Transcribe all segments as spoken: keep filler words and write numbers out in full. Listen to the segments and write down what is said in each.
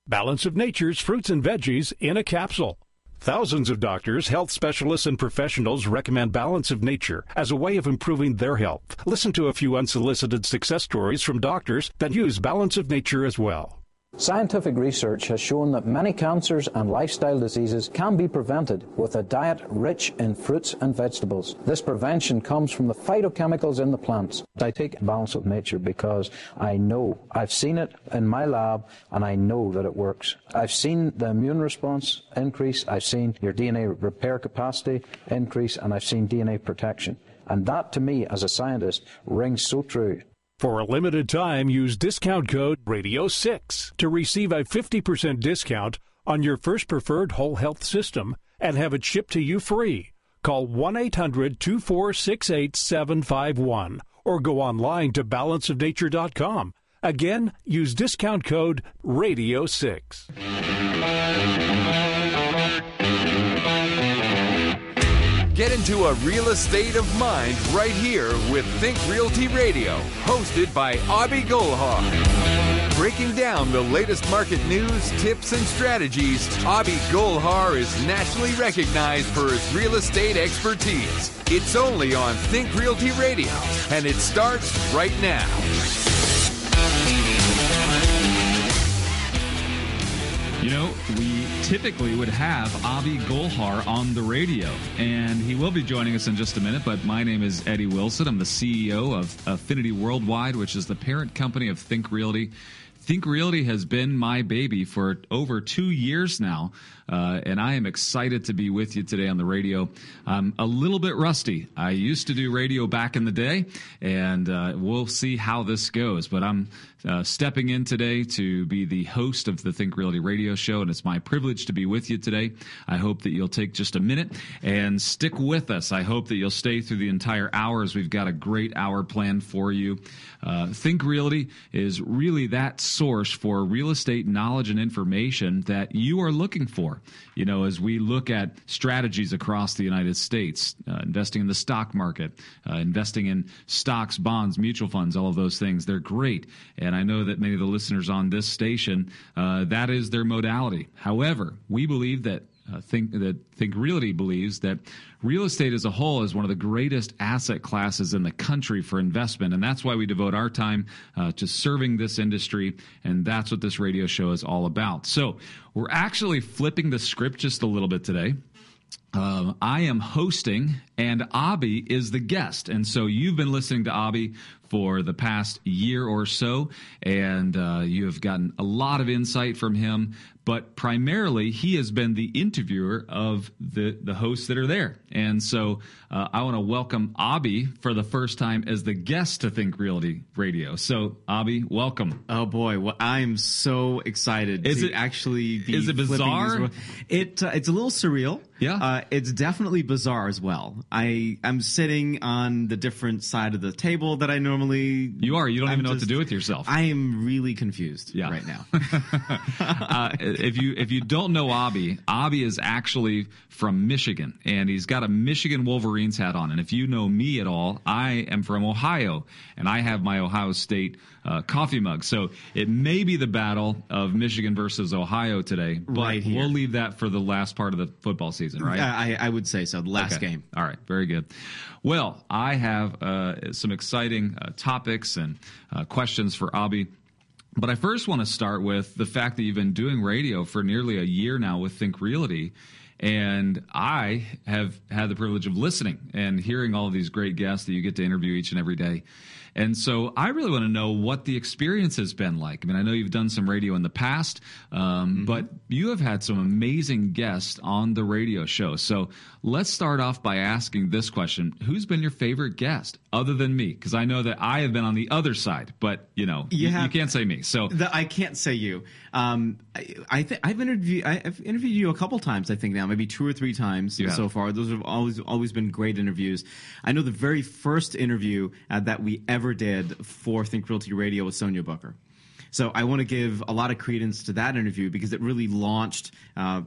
Balance of Nature's fruits and veggies in a capsule. Thousands of doctors, health specialists, and professionals recommend Balance of Nature as a way of improving their health. Listen to a few unsolicited success stories from doctors that use Balance of Nature as well. Scientific research has shown that many cancers and lifestyle diseases can be prevented with a diet rich in fruits and vegetables. This prevention comes from the phytochemicals in the plants. I take Balance of Nature because I know, I've seen it in my lab, and I know that it works. I've seen the immune response increase, I've seen your D N A repair capacity increase, and I've seen D N A protection. And that, to me, as a scientist, rings so true. For a limited time, use discount code radio six to receive a fifty percent discount on your first preferred whole health system and have it shipped to you free. Call one eight hundred two four six eight seven five one or go online to balance of nature dot com. Again, use discount code radio six. Get into a real estate of mind right here with Think Realty Radio, hosted by Abhi Golhar. Breaking down the latest market news, tips, and strategies, Abhi Golhar is nationally recognized for his real estate expertise. It's only on Think Realty Radio, and it starts right now. You know, we typically would have Abhi Golhar on the radio, and he will be joining us in just a minute, but my name is Eddie Wilson. I'm the C E O of Affinity Worldwide, which is the parent company of Think Realty. Think Realty has been my baby for over two years now, uh, and I am excited to be with you today on the radio. I'm a little bit rusty. I used to do radio back in the day, and uh, we'll see how this goes, but I'm uh, stepping in today to be the host of the Think Realty radio show, and it's my privilege to be with you today. I hope that you'll take just a minute and stick with us. I hope that you'll stay through the entire hour, as we've got a great hour planned for you. Uh, Think Realty is really that source for real estate knowledge and information that you are looking for. You know, as we look at strategies across the United States, uh, investing in the stock market, uh, investing in stocks, bonds, mutual funds, all of those things, they're great. And I know that many of the listeners on this station, uh, that is their modality. However, we believe that Uh, think that Think Realty believes that real estate as a whole is one of the greatest asset classes in the country for investment, and that's why we devote our time uh, to serving this industry, and that's what this radio show is all about. So we're actually flipping the script just a little bit today. Um, I am hosting, and Abhi is the guest. And so you've been listening to Abhi for the past year or so, and uh, you have gotten a lot of insight from him. But primarily, he has been the interviewer of the, the hosts that are there. And so uh, I want to welcome Abhi for the first time as the guest to Think Realty Radio. So, Abhi, welcome. Oh, boy. Well, I'm so excited is to it, actually be Is it bizarre? It, uh, it's a little surreal. Yeah. Uh, it's definitely bizarre as well. I, I'm sitting on the different side of the table that I normally... You are. You don't I'm even know just, what to do with yourself. I am really confused yeah. right now. uh, if you if you don't know Abhi, Abhi is actually from Michigan, and he's got a Michigan Wolverines hat on. And if you know me at all, I am from Ohio, and I have my Ohio State uh, coffee mug. So it may be the battle of Michigan versus Ohio today, but right here. We'll leave that for the last part of the football season, right? I, I would say so, the last okay. game. All right, very good. Well, I have uh, some exciting uh, topics and uh, questions for Abhi. But I first want to start with the fact that you've been doing radio for nearly a year now with Think Realty. And I have had the privilege of listening and hearing all of these great guests that you get to interview each and every day. And so I really want to know what the experience has been like. I mean, I know you've done some radio in the past, um, mm-hmm. but you have had some amazing guests on the radio show. So let's start off by asking this question. Who's been your favorite guest other than me? Because I know that I have been on the other side, but, you know, you, you, you can't say me. So the, I can't say you. Um, I, I th- I've interviewed I've interviewed you a couple times, I think now, maybe two or three times yeah. so far. Those have always always been great interviews. I know the very first interview uh, that we ever did for Think Realty Radio was Sonia Booker. So I want to give a lot of credence to that interview because it really launched uh,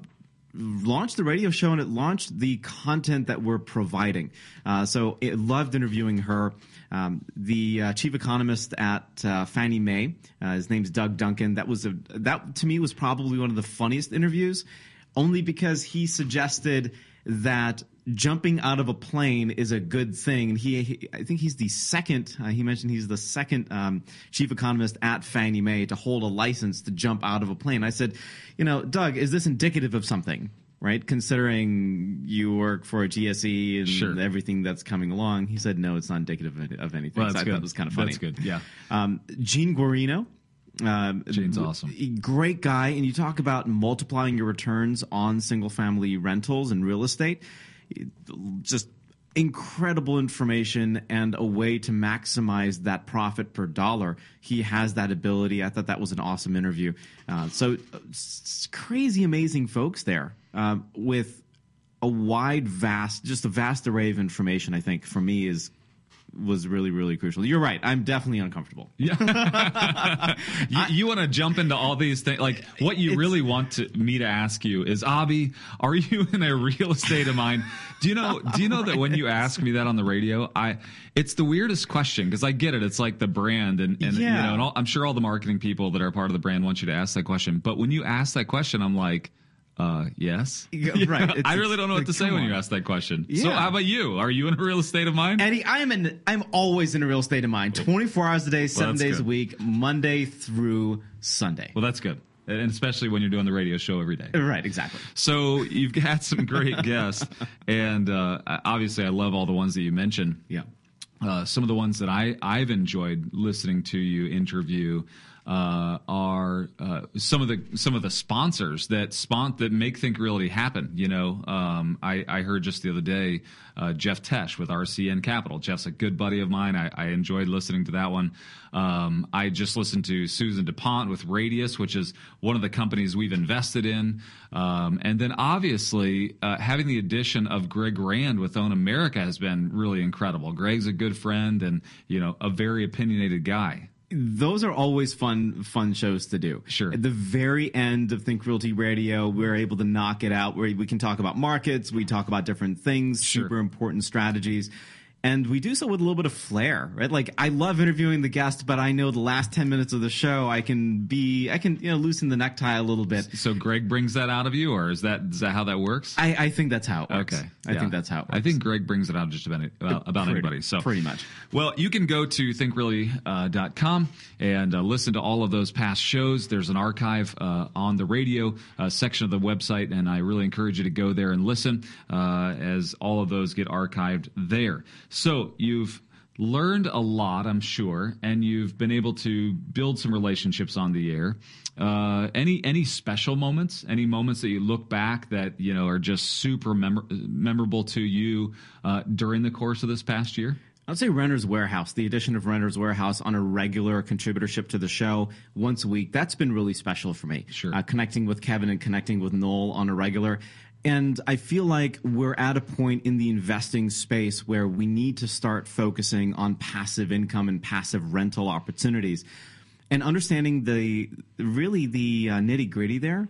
launched the radio show and it launched the content that we're providing. Uh, so it loved interviewing her. Um, the uh, chief economist at uh, Fannie Mae, uh, his name's Doug Duncan. That was a that to me was probably one of the funniest interviews, only because he suggested that jumping out of a plane is a good thing. And he, he I think he's the second, uh, he mentioned he's the second um, chief economist at Fannie Mae to hold a license to jump out of a plane. I said, you know, Doug, is this indicative of something, right? Considering you work for a G S E and sure. everything that's coming along. He said, no, it's not indicative of, of anything. Well, that's so I good. thought it was kind of funny. That's good, yeah. Um, Gene Guarino. Um, Gene's awesome. Great guy. And you talk about multiplying your returns on single-family rentals and real estate. Just incredible information and a way to maximize that profit per dollar. He has that ability. I thought that was an awesome interview. Uh, so it's crazy, amazing folks there um, with a wide, vast, just a vast array of information, I think, for me is was really, really crucial. You're right. I'm definitely uncomfortable. Yeah. you you want to jump into all these things. Like, what you really want to, me to ask you is, Abhi, are you in a real estate of mind? Do you know, do you know that when you ask me that on the radio, I, it's the weirdest question because I get it. It's like the brand and, and yeah. you know, and all, I'm sure all the marketing people that are part of the brand want you to ask that question. But when you ask that question, I'm like, Uh, yes. Yeah, right. It's, I really don't know what like, to say come when on. you ask that question. Yeah. So how about you? Are you in a real estate of mind? Eddie, I am in. I'm always in a real state of mind. twenty-four hours a day, seven that's days good. a week, Monday through Sunday. Well, that's good. And especially when you're doing the radio show every day. Right, exactly. So you've got some great guests. And uh, obviously, I love all the ones that you mentioned. Yeah. Uh, some of the ones that I, I've enjoyed listening to you interview uh, are uh, some of the some of the sponsors that spon- that make Think Realty happen. You know, um, I, I heard just the other day uh, Jeff Tesh with R C N Capital. Jeff's a good buddy of mine. I, I enjoyed listening to that one. Um, I just listened to Susan DuPont with Radius, which is one of the companies we've invested in. Um, and then obviously uh, having the addition of Greg Rand with Own America has been really incredible. Greg's a good friend and, you know, a very opinionated guy. Those are always fun, fun shows to do. Sure. At the very end of Think Realty Radio, we're able to knock it out where we can talk about markets, we talk about different things, Sure. super important strategies. And we do so with a little bit of flair, right? Like, I love interviewing the guest, but I know the last ten minutes of the show, I can be, I can, you know, loosen the necktie a little bit. So Greg brings that out of you, or is that is that how that works? I, I think that's how it works. Okay. I Yeah. think that's how it works. I think Greg brings it out just about, about, about Pretty- anybody. So pretty much. Well, you can go to think realty dot com and uh, listen to all of those past shows. There's an archive uh, on the radio uh, section of the website, and I really encourage you to go there and listen uh, as all of those get archived there. So you've learned a lot, I'm sure, and you've been able to build some relationships on the air. Uh, any any special moments? Any moments that you look back that you know are just super mem- memorable to you uh, during the course of this past year? I'd say Renter's Warehouse, the addition of Renter's Warehouse on a regular contributorship to the show once a week. That's been really special for me. Sure. Uh, connecting with Kevin and connecting with Noel on a regular. And I feel like we're at a point in the investing space where we need to start focusing on passive income and passive rental opportunities and understanding the really the uh, nitty gritty there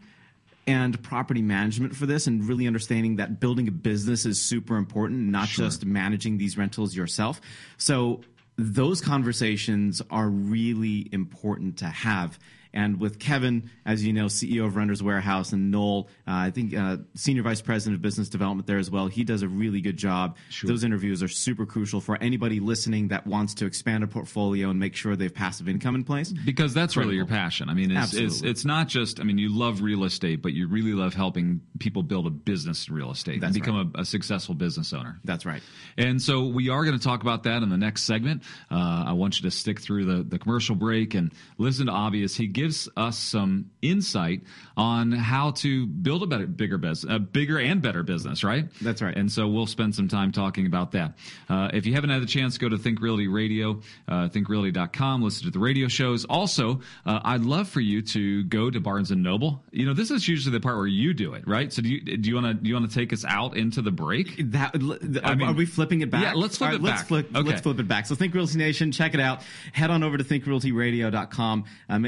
and property management for this, and really understanding that building a business is super important, not Sure. just managing these rentals yourself. So those conversations are really important to have. And with Kevin, as you know, C E O of Renter's Warehouse, and Noel, uh, I think uh, Senior Vice President of Business Development there as well, he does a really good job. Sure. Those interviews are super crucial for anybody listening that wants to expand a portfolio and make sure they have passive income in place. Because that's really your passion. I mean, it's, it's Absolutely. it's not just, I mean, you love real estate, but you really love helping people build a business in real estate That's and become a, a successful business owner. That's right. And so we are going to talk about that in the next segment. Uh, I want you to stick through the, the commercial break and listen to Abhi as he gives us some insight on how to build a better, bigger business, a bigger and better business, right? That's right. And so we'll spend some time talking about that. Uh, if you haven't had the chance, go to Think Realty Radio, uh, think realty dot com, listen to the radio shows. Also, uh, I'd love for you to go to Barnes and Noble. You know, this is usually the part where you do it, right? So do you do you want to do you want to take us out into the break? That I are, mean- are we flipping it back? Yeah, let's flip All it let's back. Flip, Okay. Let's flip it back. So Think Realty Nation, check it out. Head on over to think realty radio dot com. Uh, make sure to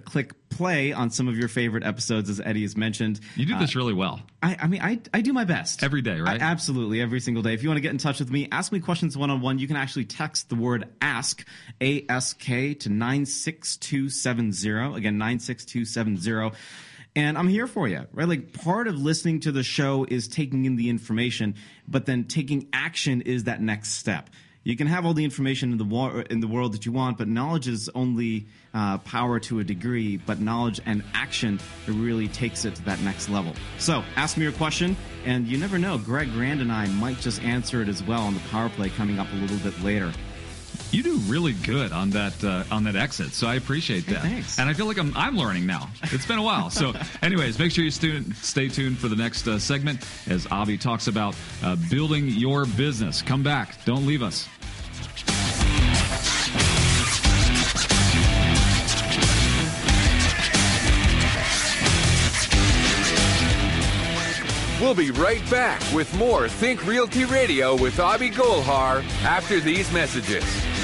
click play on some of your favorite episodes, as Eddie has mentioned. You do this uh, really well. I, I mean, I, I do my best. Every day, right? I, absolutely, every single day. If you want to get in touch with me, ask me questions one-on-one, you can actually text the word ASK, A S K, to nine six two seven zero. Again, nine six two seven zero. And I'm here for you, right? Like, part of listening to the show is taking in the information, but then taking action is that next step. You can have all the information in the wa- in the world that you want, but knowledge is only uh, power to a degree. But knowledge and action, it really takes it to that next level. So ask me your question, and you never know. Greg Grand and I might just answer it as well on the Power Play coming up a little bit later. You do really good on that uh, on that exit, so I appreciate that. Hey, thanks. And I feel like I'm I'm learning now. It's been a while. So, anyways, make sure you stu- stay tuned for the next uh, segment as Avi talks about uh, building your business. Come back. Don't leave us. We'll be right back with more Think Realty Radio with Avi Golhar after these messages.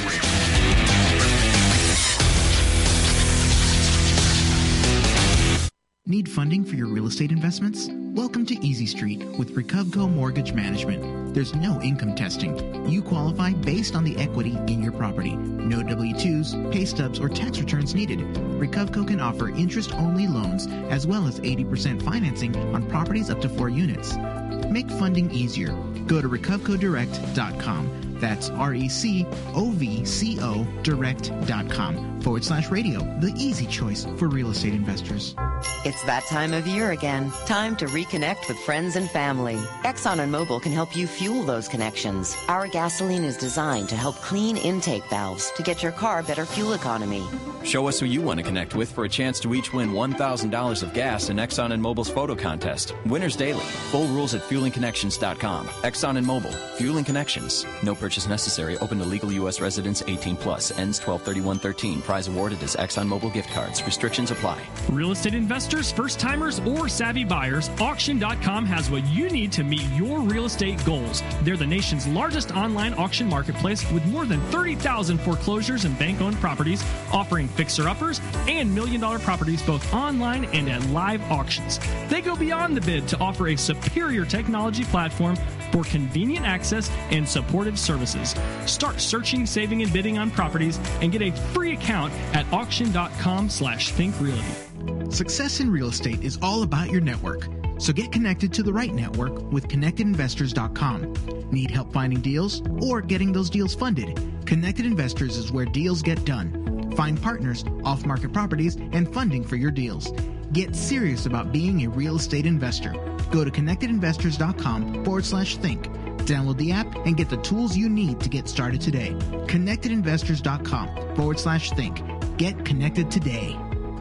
Need funding for your real estate investments? Welcome to Easy Street with Recovco Mortgage Management. There's no income testing. You qualify based on the equity in your property. No W two's, pay stubs, or tax returns needed. Recovco can offer interest-only loans as well as eighty percent financing on properties up to four units. Make funding easier. Go to recovco direct dot com. That's R E C O V C O direct.com forward slash radio, the easy choice for real estate investors. It's that time of year again. Time to reconnect with friends and family. Exxon and Mobil can help you fuel those connections. Our gasoline is designed to help clean intake valves to get your car better fuel economy. Show us who you want to connect with for a chance to each win one thousand dollars of gas in Exxon and Mobil's photo contest. Winners daily. Full rules at fueling connections dot com. Exxon and Mobil. Fueling Connections. No purchase necessary. Open to legal U S residents eighteen plus. Ends twelve thirty-one thirteen. Prize awarded as Exxon Mobil gift cards. Restrictions apply. Real estate investors, first-timers, or savvy buyers, auction dot com has what you need to meet your real estate goals. They're the nation's largest online auction marketplace with more than thirty thousand foreclosures and bank-owned properties, offering fixer-uppers and million-dollar properties both online and at live auctions. They go beyond the bid to offer a superior technology platform for convenient access and supportive services. Start searching, saving, and bidding on properties and get a free account at auction dot com slash think realty. Success in real estate is all about your network. So get connected to the right network with connected investors dot com. Need help finding deals or getting those deals funded? Connected Investors is where deals get done. Find partners, off-market properties, and funding for your deals. Get serious about being a real estate investor. Go to connected investors dot com forward slash think. Download the app and get the tools you need to get started today. connected investors dot com forward slash think. Get connected today.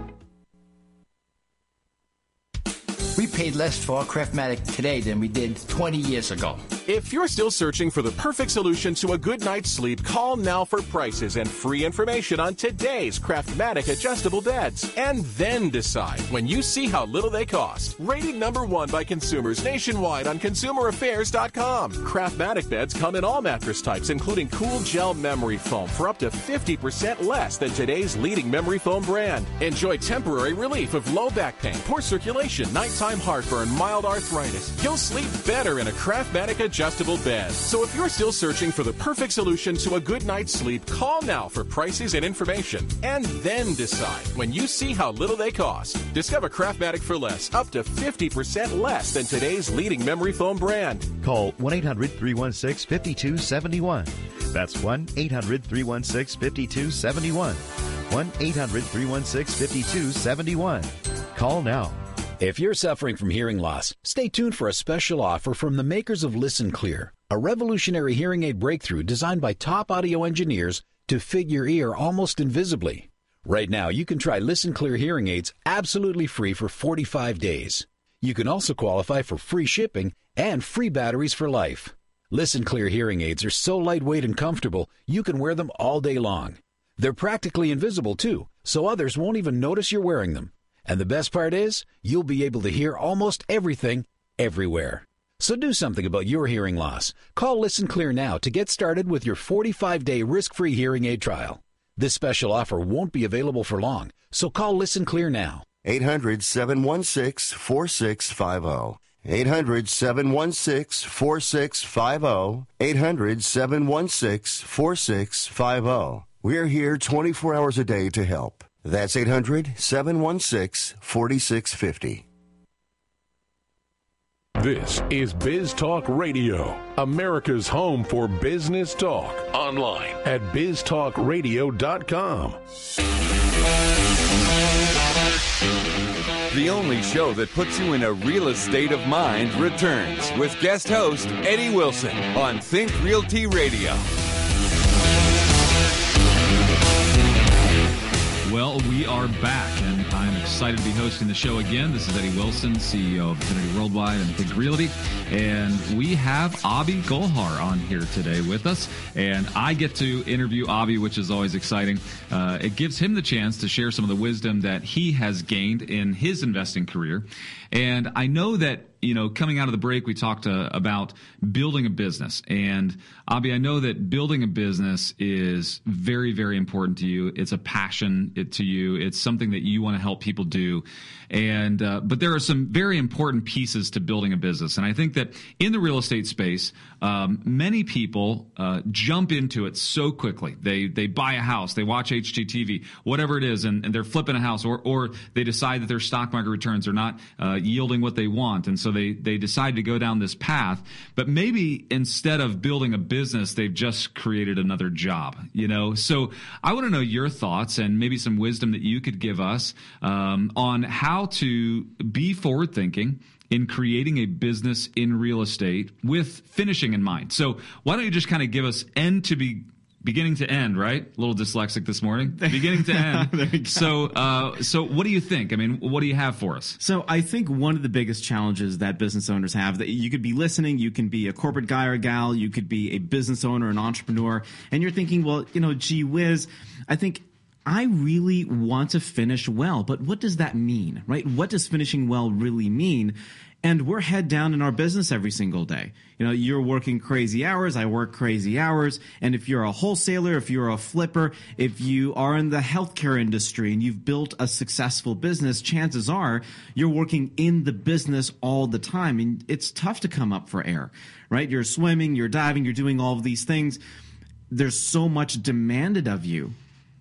We paid less for our Craftmatic today than we did twenty years ago. If you're still searching for the perfect solution to a good night's sleep, call now for prices and free information on today's Craftmatic adjustable beds. And then decide when you see how little they cost. Rated number one by consumers nationwide on consumer affairs dot com. Craftmatic beds come in all mattress types, including cool gel memory foam for up to fifty percent less than today's leading memory foam brand. Enjoy temporary relief of low back pain, poor circulation, nighttime heartburn, mild arthritis. You'll sleep better in a Craftmatic adjustable bed. So if you're still searching for the perfect solution to a good night's sleep, call now for prices and information. And then decide when you see how little they cost. Discover Craftmatic for less, up to fifty percent less than today's leading memory foam brand. Call one eight hundred three one six five two seven one. That's one eight hundred three one six five two seven one. one eight hundred three one six five two seven one. Call now. If you're suffering from hearing loss, stay tuned for a special offer from the makers of Listen Clear, a revolutionary hearing aid breakthrough designed by top audio engineers to fit your ear almost invisibly. Right now, you can try Listen Clear hearing aids absolutely free for forty-five days. You can also qualify for free shipping and free batteries for life. Listen Clear hearing aids are so lightweight and comfortable, you can wear them all day long. They're practically invisible, too, so others won't even notice you're wearing them. And the best part is, you'll be able to hear almost everything, everywhere. So do something about your hearing loss. Call Listen Clear now to get started with your forty-five day risk-free hearing aid trial. This special offer won't be available for long, so call Listen Clear now. eight hundred, seven one six, four six five zero. eight hundred, seven one six, four six five zero. eight hundred, seven one six, four six five zero. We're here twenty-four hours a day to help. That's eight hundred, seven one six, four six five zero. This is Biz Talk Radio, America's home for business talk. Online at biz talk radio dot com. The only show that puts you in a real estate of mind returns with guest host Eddie Wilson on Think Realty Radio. Well, we are back, and I'm excited to be hosting the show again. This is Eddie Wilson, C E O of Infinity Worldwide and Think Realty, and we have Avi Golhar on here today with us, and I get to interview Avi, which is always exciting. Uh, it gives him the chance to share some of the wisdom that he has gained in his investing career, and I know that, you know, coming out of the break, we talked uh, about building a business. And Avi, I know that building a business is very, very important to you. It's a passion it, to you. It's something that you want to help people do. And uh, but there are some very important pieces to building a business. And I think that in the real estate space, um, many people uh, jump into it so quickly. They they buy a house, they watch H G T V, whatever it is, and, and they're flipping a house, or or they decide that their stock market returns are not uh, yielding what they want, and so they they decide to go down this path. But maybe instead of building a business, they've just created another job. You know, so I want to know your thoughts and maybe some wisdom that you could give us um, on how to be forward thinking in creating a business in real estate with finishing in mind. So why don't you just kind of give us end to be beginning to end, right? A little dyslexic this morning. Beginning to end. so, uh, so what do you think? I mean, what do you have for us? So I think one of the biggest challenges that business owners have, that you could be listening, you can be a corporate guy or gal, you could be a business owner, an entrepreneur, and you're thinking, well, you know, gee whiz, I think I really want to finish well, but what does that mean, right? What does finishing well really mean? And we're head down in our business every single day. You know, you're working crazy hours. I work crazy hours. And if you're a wholesaler, if you're a flipper, if you are in the healthcare industry and you've built a successful business, chances are you're working in the business all the time. And it's tough to come up for air, right? You're swimming, you're diving, you're doing all of these things. There's so much demanded of you.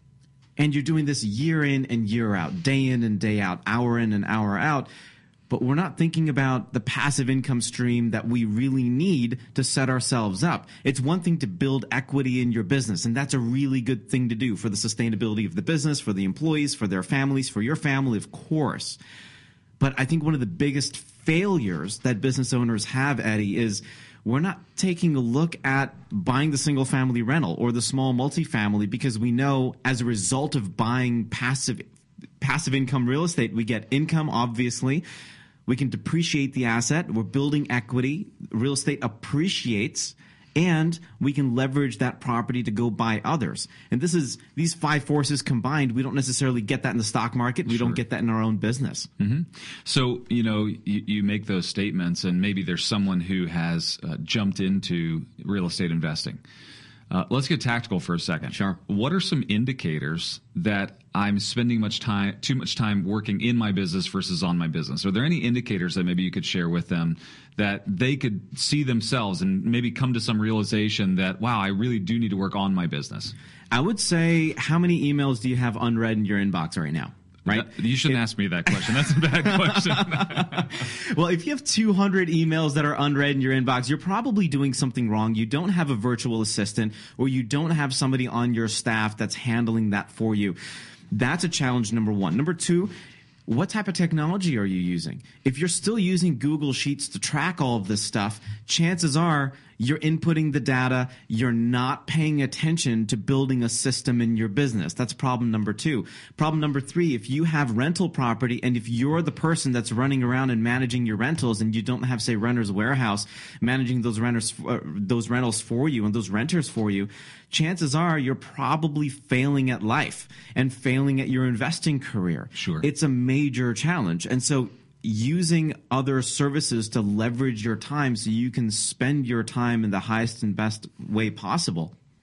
And you're doing this year in and year out, day in and day out, hour in and hour out. But we're not thinking about the passive income stream that we really need to set ourselves up. It's one thing to build equity in your business, and that's a really good thing to do for the sustainability of the business, for the employees, for their families, for your family, of course. But I think one of the biggest failures that business owners have, Eddie, is we're not taking a look at buying the single family rental or the small multifamily, because we know as a result of buying passive passive income real estate, we get income, obviously. We can depreciate the asset. We're building equity. Real estate appreciates, and we can leverage that property to go buy others. And this is these five forces combined. We don't necessarily get that in the stock market. We sure. don't get that in our own business. Mm-hmm. So, you know, you, you make those statements, and maybe there's someone who has uh, jumped into real estate investing. Uh, let's get tactical for a second. Sure. What are some indicators that I'm spending much time, too much time working in my business versus on my business? Are there any indicators that maybe you could share with them that they could see themselves and maybe come to some realization that, wow, I really do need to work on my business? I would say, how many emails do you have unread in your inbox right now? Right? You shouldn't it, ask me that question. That's a bad question. Well, if you have two hundred emails that are unread in your inbox, you're probably doing something wrong. You don't have a virtual assistant, or you don't have somebody on your staff that's handling that for you. That's a challenge, number one. Number two, what type of technology are you using? If you're still using Google Sheets to track all of this stuff, chances are you're inputting the data. You're not paying attention to building a system in your business. That's problem number two. Problem number three, if you have rental property and if you're the person that's running around and managing your rentals and you don't have, say, Renter's Warehouse managing those renters, uh, those rentals for you and those renters for you, chances are you're probably failing at life and failing at your investing career. Sure. It's a major challenge. And so using other services to leverage your time so you can spend your time in the highest and best way possible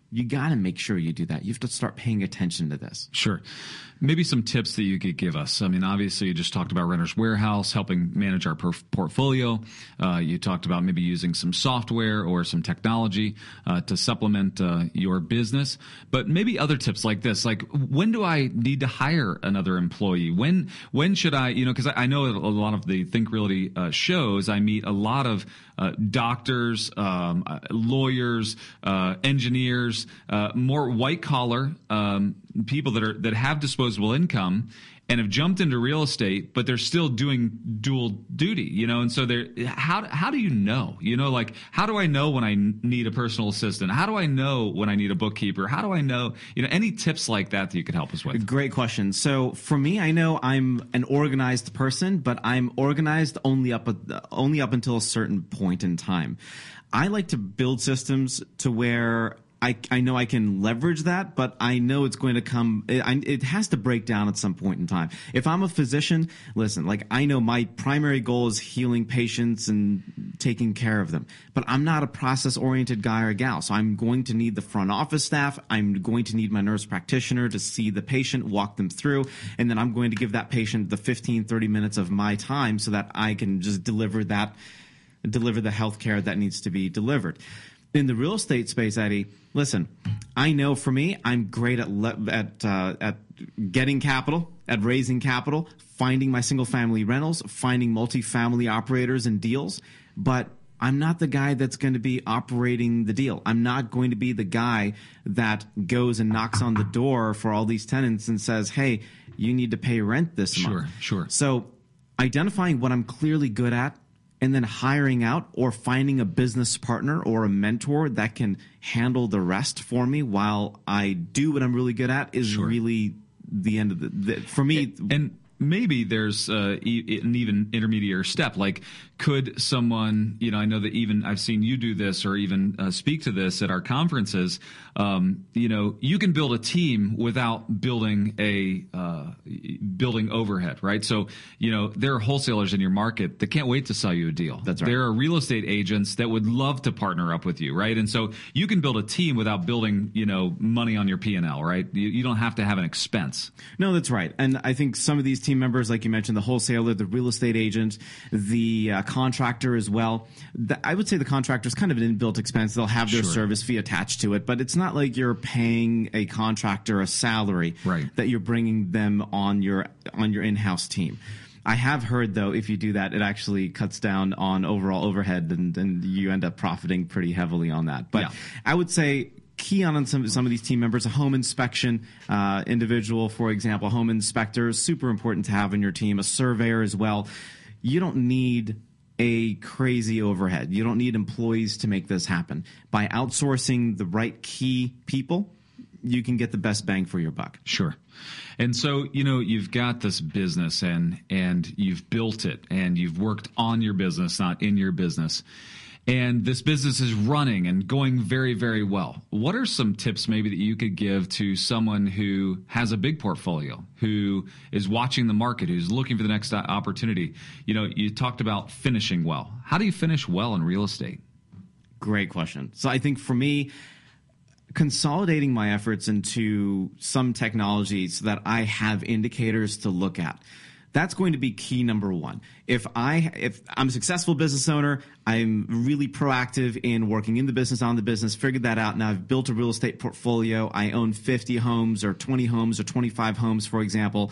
you got to make sure you do that. You have to start paying attention to this. Sure. Maybe some tips that you could give us. I mean, obviously, you just talked about Renters Warehouse, helping manage our per- portfolio. Uh, you talked about maybe using some software or some technology uh, to supplement uh, your business. But maybe other tips like this, like when do I need to hire another employee? When when should I, you know, because I, I know a lot of the Think Realty uh, shows, I meet a lot of uh, doctors, um, uh, lawyers, uh, engineers, uh, more white collar um, people that are that have disposable income and have jumped into real estate, but they're still doing dual duty, you know. And so they're how how do you know, you know, like how do I know when I need a personal assistant? How do I know when I need a bookkeeper? How do I know, you know, any tips like that that you could help us with? Great question. So for me, I know I'm an organized person, but I'm organized only up only up until a certain point in time. I like to build systems to where I, I know I can leverage that, but I know it's going to come, it, I, it has to break down at some point in time. If I'm a physician, listen, like I know my primary goal is healing patients and taking care of them, but I'm not a process-oriented guy or gal. So I'm going to need the front office staff. I'm going to need my nurse practitioner to see the patient, walk them through, and then I'm going to give that patient the fifteen, thirty minutes of my time so that I can just deliver that, deliver the health care that needs to be delivered. In the real estate space, Eddie, listen, I know for me, I'm great at le- at uh, at getting capital, at raising capital, finding my single-family rentals, finding multifamily operators and deals, but I'm not the guy that's going to be operating the deal. I'm not going to be the guy that goes and knocks on the door for all these tenants and says, hey, you need to pay rent this Sure, month. sure. So identifying what I'm clearly good at, and then hiring out or finding a business partner or a mentor that can handle the rest for me while I do what I'm really good at is Sure. really the end of the, the for me. And, and maybe there's uh, e- an even intermediate step. Like, could someone, you know, I know that even I've seen you do this or even uh, speak to this at our conferences. Um, you know, you can build a team without building a uh, building overhead, right? So, you know, there are wholesalers in your market that can't wait to sell you a deal. That's right. There are real estate agents that would love to partner up with you, right? And so you can build a team without building, you know, money on your P and L, right? You, you don't have to have an expense. No, that's right. And I think some of these team members, like you mentioned, the wholesaler, the real estate agent, the uh, contractor as well. The, I would say the contractor is kind of an inbuilt expense. They'll have their Sure. service fee attached to it, but it's not like you're paying a contractor a salary Right. that you're bringing them on your on your in-house team. I have heard, though, if you do that, it actually cuts down on overall overhead, and, and you end up profiting pretty heavily on that. But Yeah. I would say key on some some of these team members, a home inspection uh, individual, for example, home inspector is super important to have in your team, a surveyor as well. You don't need a crazy overhead. You don't need employees to make this happen. By outsourcing the right key people, you can get the best bang for your buck. Sure. And so, you know, you've got this business and and you've built it and you've worked on your business, not in your business. And this business is running and going very, very well. What are some tips maybe that you could give to someone who has a big portfolio, who is watching the market, who's looking for the next opportunity? You know, you talked about finishing well. How do you finish well in real estate? Great question. So I think for me, consolidating my efforts into some technology so that I have indicators to look at. That's going to be key number one. If I if I'm a successful business owner, I'm really proactive in working in the business, on the business, figured that out. Now I've built a real estate portfolio. I own fifty homes or twenty homes or twenty-five homes, for example.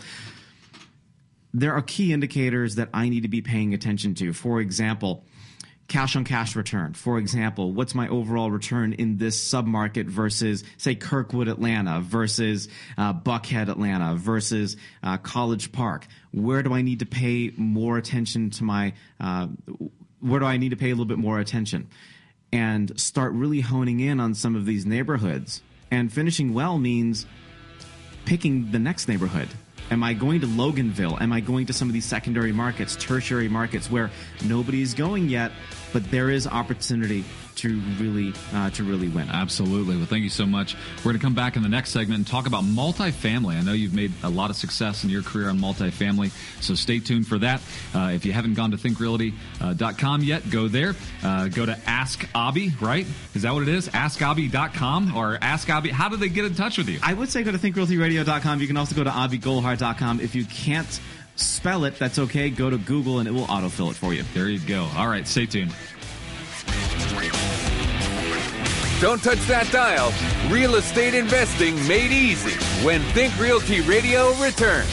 There are key indicators that I need to be paying attention to. For example, cash on cash return. For example, what's my overall return in this submarket versus, say, Kirkwood, Atlanta, versus uh, Buckhead, Atlanta, versus uh, College Park? Where do I need to pay more attention to my, uh, where do I need to pay a little bit more attention? And start really honing in on some of these neighborhoods. And finishing well means picking the next neighborhood. Am I going to Loganville? Am I going to some of these secondary markets, tertiary markets where nobody's going yet, but there is opportunity to really uh, to really win? Absolutely. Well, thank you so much. We're going to come back in the next segment and talk about multifamily. I know you've made a lot of success in your career on multifamily, so stay tuned for that. Uh, if you haven't gone to think realty dot com yet, go there. Uh, go to Ask Abhi, right? Is that what it is? ask abhi dot com or Ask Abhi. How do they get in touch with you? I would say go to think realty radio dot com. You can also go to abhi golhar dot com. If you can't spell it, that's okay. Go to Google and it will autofill it for you. There you go. All right, stay tuned. Don't touch that dial. Real estate investing made easy when Think Realty Radio returns.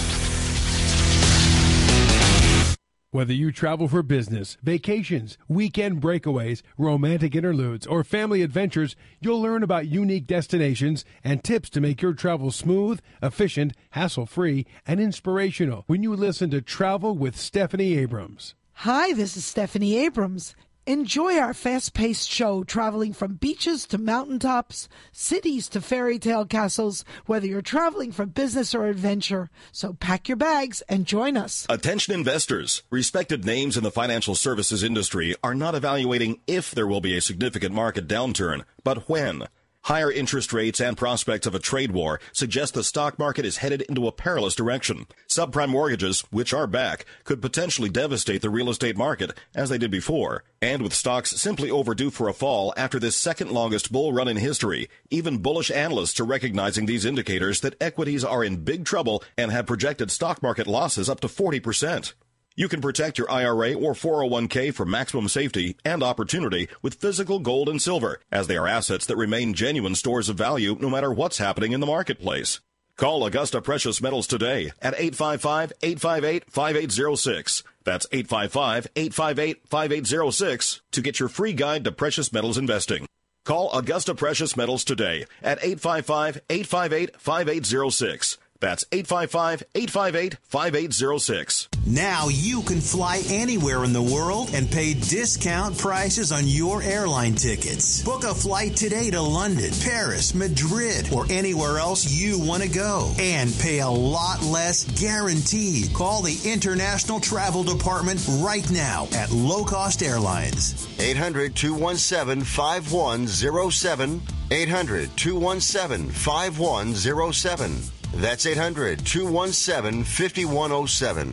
Whether you travel for business, vacations, weekend breakaways, romantic interludes, or family adventures, you'll learn about unique destinations and tips to make your travel smooth, efficient, hassle-free, and inspirational when you listen to Travel with Stephanie Abrams. Hi, this is Stephanie Abrams. Enjoy our fast-paced show traveling from beaches to mountaintops, cities to fairy tale castles, whether you're traveling for business or adventure. So pack your bags and join us. Attention investors. Respected names in the financial services industry are not evaluating if there will be a significant market downturn, but when. Higher interest rates and prospects of a trade war suggest the stock market is headed into a perilous direction. Subprime mortgages, which are back, could potentially devastate the real estate market, as they did before. And with stocks simply overdue for a fall after this second longest bull run in history, even bullish analysts are recognizing these indicators that equities are in big trouble and have projected stock market losses up to forty percent. You can protect your I R A or four oh one k for maximum safety and opportunity with physical gold and silver, as they are assets that remain genuine stores of value no matter what's happening in the marketplace. Call Augusta Precious Metals today at eight five five, eight five eight, five eight zero six. That's eight five five, eight five eight, five eight zero six to get your free guide to precious metals investing. Call Augusta Precious Metals today at eight five five, eight five eight, five eight zero six. That's eight five five, eight five eight, five eight zero six. Now you can fly anywhere in the world and pay discount prices on your airline tickets. Book a flight today to London, Paris, Madrid, or anywhere else you want to go. And pay a lot less guaranteed. Call the International Travel Department right now at Low Cost Airlines. eight hundred, two one seven, five one zero seven. eight hundred, two one seven, five one zero seven. That's eight hundred, two one seven, five one zero seven.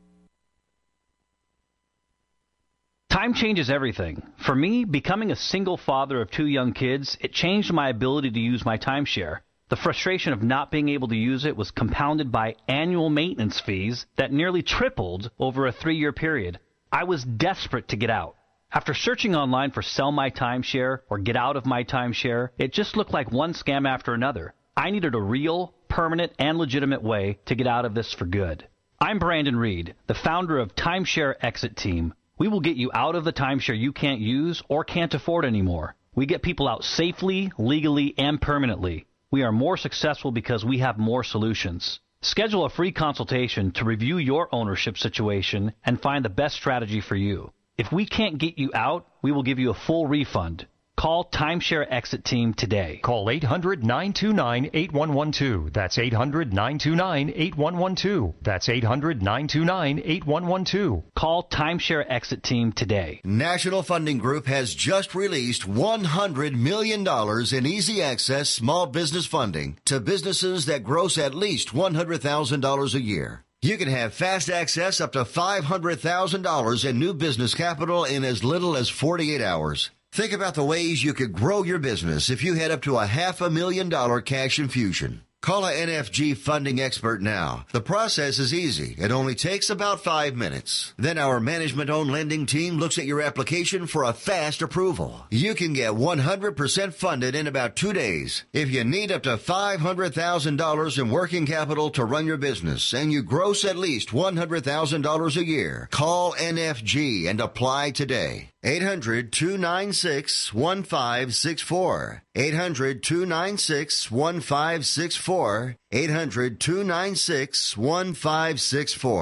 Time changes everything. For me, becoming a single father of two young kids, it changed my ability to use my timeshare. The frustration of not being able to use it was compounded by annual maintenance fees that nearly tripled over a three-year period. I was desperate to get out. After searching online for sell my timeshare or get out of my timeshare, it just looked like one scam after another. I needed a real, permanent, and legitimate way to get out of this for good. I'm Brandon Reed, the founder of Timeshare Exit Team. We will get you out of the timeshare you can't use or can't afford anymore. We get people out safely, legally, and permanently. We are more successful because we have more solutions. Schedule a free consultation to review your ownership situation and find the best strategy for you. If we can't get you out, we will give you a full refund. Call Timeshare Exit Team today. Call eight hundred, nine two nine, eight one one two. That's eight hundred, nine two nine, eight one one two. That's eight hundred, nine two nine, eight one one two. Call Timeshare Exit Team today. National Funding Group has just released one hundred million dollars in easy access small business funding to businesses that gross at least one hundred thousand dollars a year. You can have fast access up to five hundred thousand dollars in new business capital in as little as forty-eight hours. Think about the ways you could grow your business if you had up to a half a million dollar cash infusion. Call a N F G funding expert now. The process is easy. It only takes about five minutes. Then our management-owned lending team looks at your application for a fast approval. You can get one hundred percent funded in about two days. If you need up to five hundred thousand dollars in working capital to run your business and you gross at least one hundred thousand dollars a year, call N F G and apply today. eight hundred, two nine six, one five six four. eight hundred, two nine six, one five six four. eight hundred, two nine six, one five six four.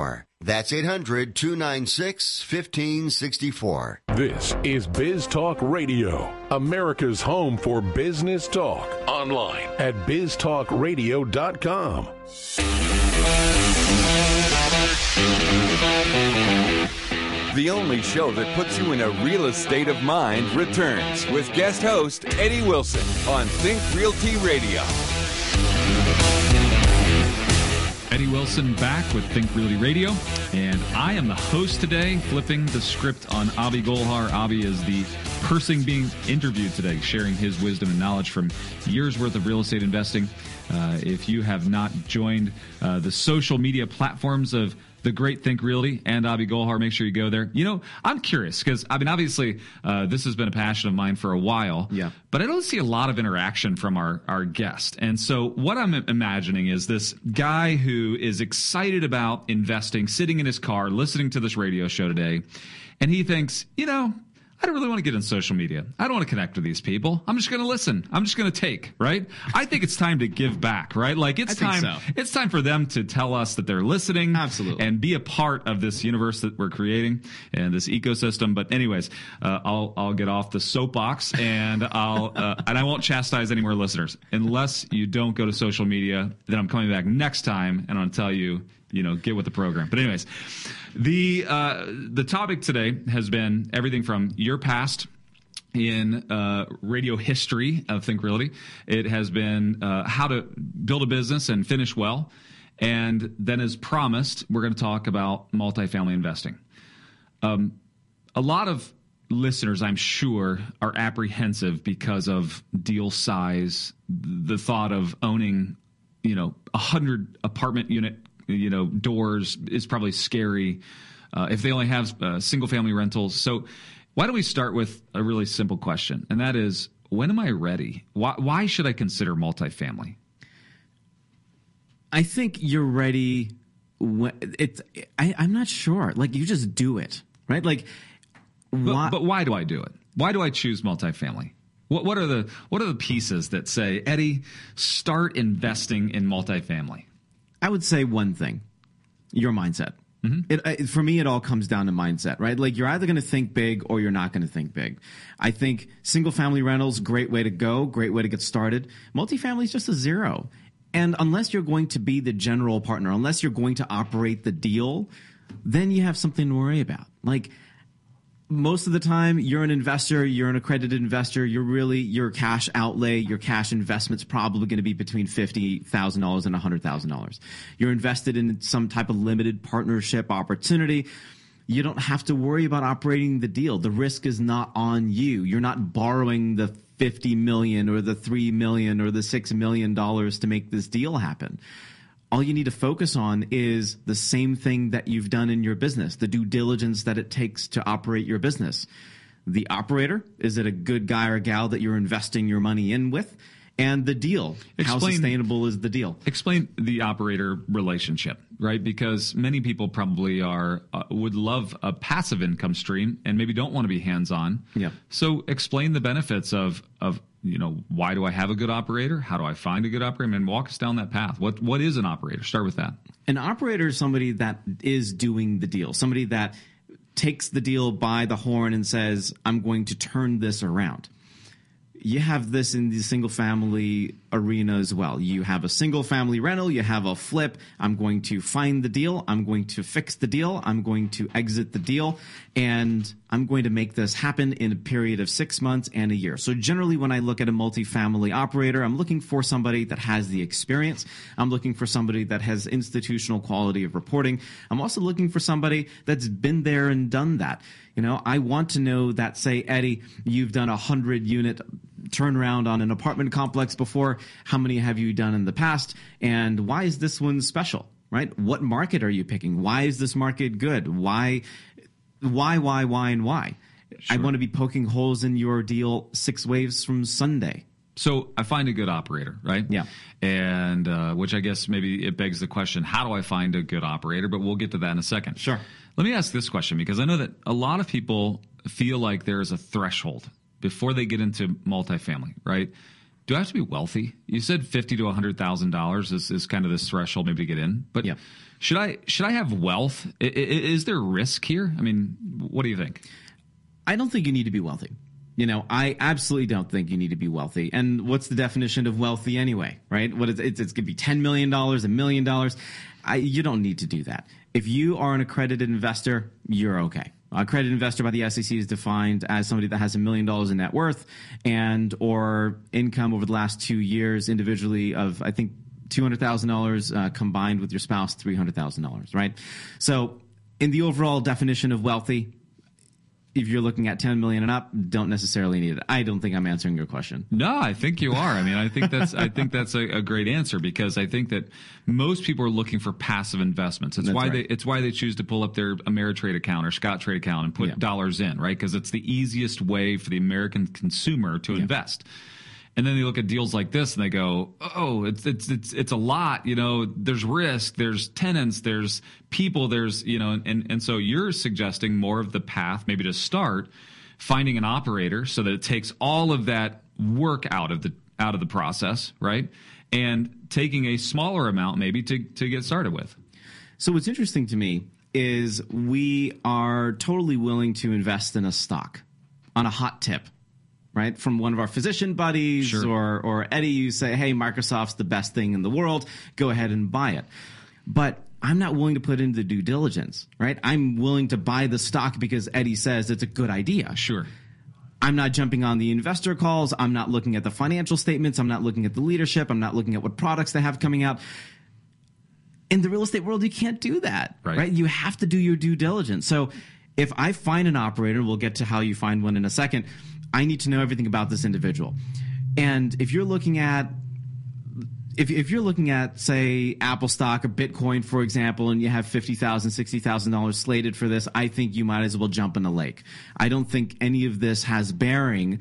That's eight hundred, two nine six, one five six four. This is Biz Talk Radio, America's home for business talk. Online at biz talk radio dot com. The only show that puts you in a real estate of mind returns with guest host Eddie Wilson on Think Realty Radio. Eddie Wilson back with Think Realty Radio, and I am the host today, flipping the script on Avi Golhar. Avi is the person being interviewed today, sharing his wisdom and knowledge from years worth of real estate investing. Uh, if you have not joined uh, the social media platforms of the great Think Realty and Avi Golhar, make sure you go there. You know, I'm curious because, I mean, obviously, uh, this has been a passion of mine for a while. Yeah. But I don't see a lot of interaction from our, our guest. And so what I'm imagining is this guy who is excited about investing, sitting in his car, listening to this radio show today, and he thinks, you know, I don't really want to get on social media. I don't want to connect with these people. I'm just going to listen. I'm just going to take, right? I think it's time to give back, right? Like it's I think time, so. it's time for them to tell us that they're listening. Absolutely. And be a part of this universe that we're creating and this ecosystem. But anyways, uh, I'll, I'll get off the soapbox and I'll, uh, and I won't chastise any more listeners unless you don't go to social media. Then I'm coming back next time and I'll tell you, you know, get with the program. But anyways, the uh, the topic today has been everything from your past in uh, radio history of Think Realty. It has been uh, how to build a business and finish well. And then as promised, we're going to talk about multifamily investing. Um, a lot of listeners, I'm sure, are apprehensive because of deal size, the thought of owning, you know, a hundred apartment unit you know, doors is probably scary uh, if they only have uh, single family rentals. So why don't we start with a really simple question? And that is, when am I ready? Why, why should I consider multifamily? I think you're ready. When it's, I, I'm not sure. Like, you just do it, right? Like, why? But, but why do I do it? Why do I choose multifamily? What, what are the, what are the pieces that say, Eddie, start investing in multifamily? I would say one thing, your mindset. Mm-hmm. It, it, for me, it all comes down to mindset, right? Like, you're either going to think big or you're not going to think big. I think single family rentals, great way to go, great way to get started. Multifamily is just a zero. And unless you're going to be the general partner, unless you're going to operate the deal, then you have something to worry about. Like, most of the time, you're an investor, you're an accredited investor, you're really, your cash outlay, your cash investment's probably going to be between fifty thousand dollars and one hundred thousand dollars. You're invested in some type of limited partnership opportunity. You don't have to worry about operating the deal. The risk is not on you. You're not borrowing the fifty million dollars or the three million dollars or the six million dollars to make this deal happen. All you need to focus on is the same thing that you've done in your business, the due diligence that it takes to operate your business. The operator, is it a good guy or gal that you're investing your money in with? And the deal, explain, how sustainable is the deal? Explain the operator relationship, right? Because many people probably are uh, would love a passive income stream and maybe don't want to be hands-on. Yeah. So explain the benefits of of you know, why do I have a good operator? How do I find a good operator? And walk us down that path. What what is an operator? Start with that. An operator is somebody that is doing the deal, somebody that takes the deal by the horn and says, I'm going to turn this around. You have this in the single family arena as well. You have a single family rental, you have a flip. I'm going to find the deal. I'm going to fix the deal. I'm going to exit the deal. And I'm going to make this happen in a period of six months and a year. So generally, when I look at a multifamily operator, I'm looking for somebody that has the experience. I'm looking for somebody that has institutional quality of reporting. I'm also looking for somebody that's been there and done that. You know, I want to know that, say, Eddie, you've done a hundred unit turnaround on an apartment complex before. How many have you done in the past? And why is this one special, right? What market are you picking? Why is this market good? Why, why, why, why, and why? Sure. I want to be poking holes in your deal six waves from Sunday. So I find a good operator, right? Yeah. And uh, which I guess maybe it begs the question, how do I find a good operator? But we'll get to that in a second. Sure. Let me ask this question, because I know that a lot of people feel like there is a threshold before they get into multifamily, right? do I have to be wealthy? You said fifty to a hundred thousand dollars is is kind of this threshold maybe to get in. But yeah. should I should I have wealth? I, I, is there risk here? I mean, what do you think? I don't think you need to be wealthy. You know, I absolutely don't think you need to be wealthy. And what's the definition of wealthy anyway, right? What is it's, it's going to be ten million dollars, a million dollars. I, you don't need to do that. If you are an accredited investor, you're okay. A accredited investor by the S E C is defined as somebody that has a million dollars in net worth and or income over the last two years individually of, I think, two hundred thousand dollars uh, combined with your spouse, three hundred thousand dollars, right? So in the overall definition of wealthy, if you're looking at ten million and up, don't necessarily need it. I don't think I'm answering your question. No, I think you are. I mean, I think that's I think that's a, a great answer because I think that most people are looking for passive investments. It's That's why right. they it's why they choose to pull up their Ameritrade account or Scottrade account and put Yeah. dollars in, right? Because it's the easiest way for the American consumer to invest. And then they look at deals like this and they go, "Oh, it's it's it's it's a lot. You know, there's risk, there's tenants, there's people, there's you know." And and so you're suggesting more of the path, maybe to start finding an operator so that it takes all of that work out of the out of the process, right? And taking a smaller amount maybe to to get started with. So what's interesting to me is we are totally willing to invest in a stock on a hot tip. Right, from one of our physician buddies Sure. or or Eddie, you say, hey, Microsoft's the best thing in the world. Go ahead and buy it. But I'm not willing to put in the due diligence, right? I'm willing to buy the stock because Eddie says it's a good idea. Sure. I'm not jumping on the investor calls. I'm not looking at the financial statements. I'm not looking at the leadership. I'm not looking at what products they have coming out. In the real estate world, you can't do that, Right. right? You have to do your due diligence. So if I find an operator, we'll get to how you find one in a second, I need to know everything about this individual. And if you're looking at if if you're looking at, say, Apple stock or Bitcoin, for example, and you have fifty thousand dollars, sixty thousand dollars slated for this, I think you might as well jump in the lake. I don't think any of this has bearing